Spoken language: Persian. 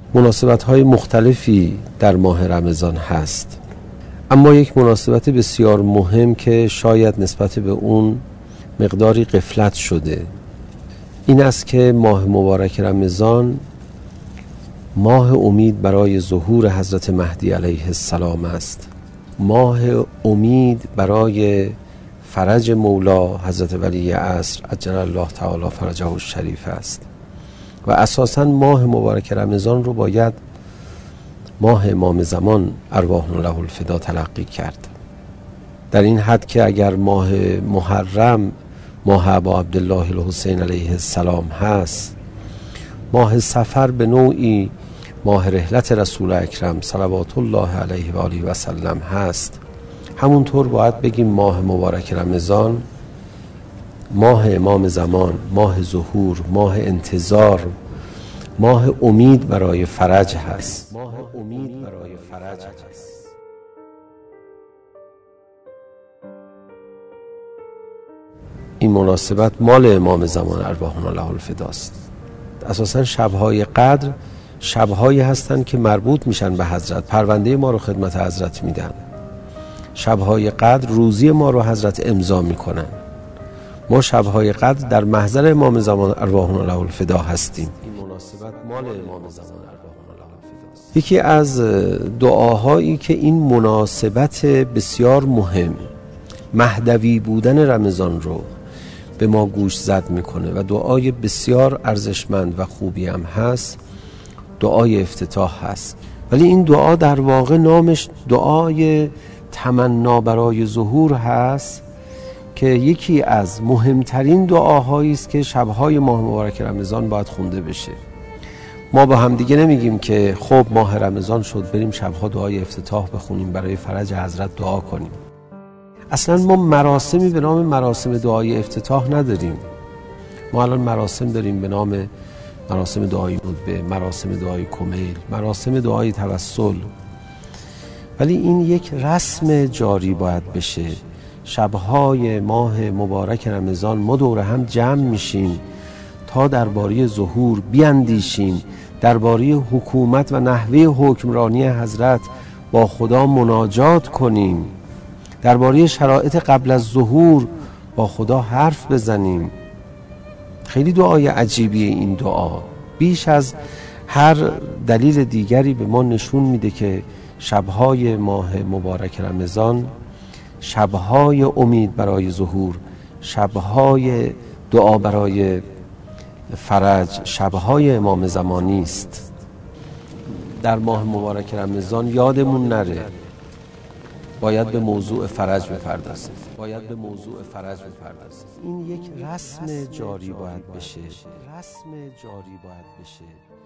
مناسبت‌های مختلفی در ماه رمضان هست، اما یک مناسبت بسیار مهم که شاید نسبت به اون مقداری غفلت شده این است که ماه مبارک رمضان ماه امید برای ظهور حضرت مهدی علیه السلام است، ماه امید برای فرج مولا حضرت ولی عصر عجل الله تعالی فرجه الشریف است و اساساً ماه مبارک رمضان رو باید ماه امام زمان ارواحنا له الفدا تلقی کرد، در این حد که اگر ماه محرم ماه ابا عبدالله الحسین علیه السلام هست، ماه صفر به نوعی ماه رحلت رسول اکرم صلوات الله علیه و آله و سلم هست، همونطور باید بگیم ماه مبارک رمضان ماه امام زمان، ماه ظهور، ماه انتظار، ماه امید برای فرج هست. ماه امید برای فرج هست. این مناسبت مال امام زمان ارواحنا له الفداست. اساساً شب‌های قدر شب‌هایی هستند که مربوط میشن به حضرت، پرونده ما رو خدمت حضرت میدن. شب‌های قدر روزی ما رو حضرت امضا میکنن. ما شب‌های قدر در محضر امام زمان ارواحنا له الفدا هستیم. این مناسبت مال امام زمان ارواحنا له الفداست. یکی از دعاهایی که این مناسبت بسیار مهم، مهدوی بودن رمضان رو به ما گوش زد میکنه و دعای بسیار ارزشمند و خوبی هم هست، دعای افتتاح هست. ولی این دعا در واقع نامش دعای تمنا برای ظهور هست که یکی از مهمترین دعاهایی است که شبهای ماه مبارک رمضان باید خونده بشه. ما با هم دیگه نمیگیم که خب ماه رمضان شد بریم شبها دعای افتتاح بخونیم برای فرج حضرت دعا کنیم. اصلا ما مراسمی به نام مراسم دعای افتتاح نداریم. ما الان مراسم داریم به نام مراسم دعای ندبه، مراسم دعای کمیل، مراسم دعای توسل، ولی این یک رسم جاری باید بشه. شبهای ماه مبارک رمضان ما دور هم جمع میشیم تا درباره ظهور بیاندیشیم، درباره حکومت و نحوه حکمرانی حضرت با خدا مناجات کنیم، درباره شرایط قبل از ظهور با خدا حرف بزنیم. خیلی دعای عجیبیه این دعا، بیش از هر دلیل دیگری به ما نشون میده که شبهای ماه مبارک رمضان شبهای امید برای ظهور، شبهای دعا برای فرج، شبهای امام زمانی است. در ماه مبارک رمضان یادمون نره باید به موضوع فرج بپردازیم. این یک رسم جاری باید بشه.